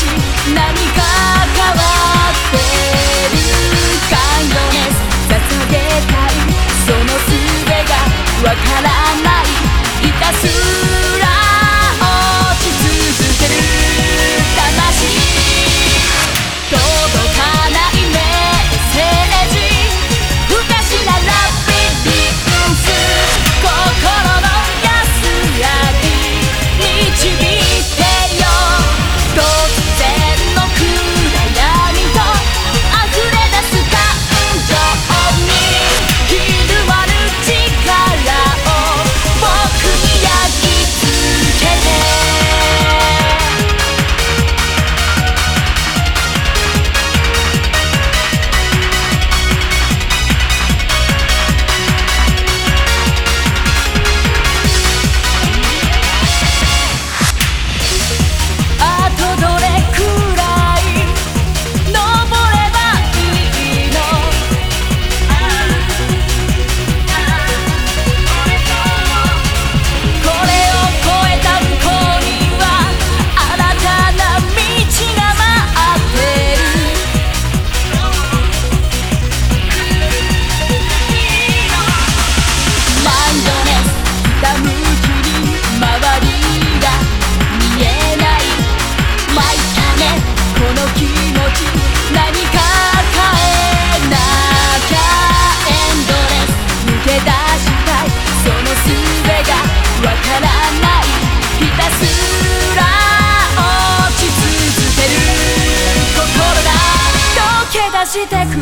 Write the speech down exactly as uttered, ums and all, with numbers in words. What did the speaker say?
ち何か変わってるカインドネス捧げたいその術がわからないひたすら落ち続ける魂届かないメッセージ不可視なラビリンス心の安らぎ導いてよ突然の暗闇と溢れ出す感情にひるまる力を僕に焼き付けてあとどれくらい登ればいいのこれを越えた向こうには新たな道が待ってるマインドネスひたむきに周りが見えない参ったねこの気持ち何か変えなきゃエンドレス抜け出したいその術がわからないひたすら落ち続ける心が溶け出してく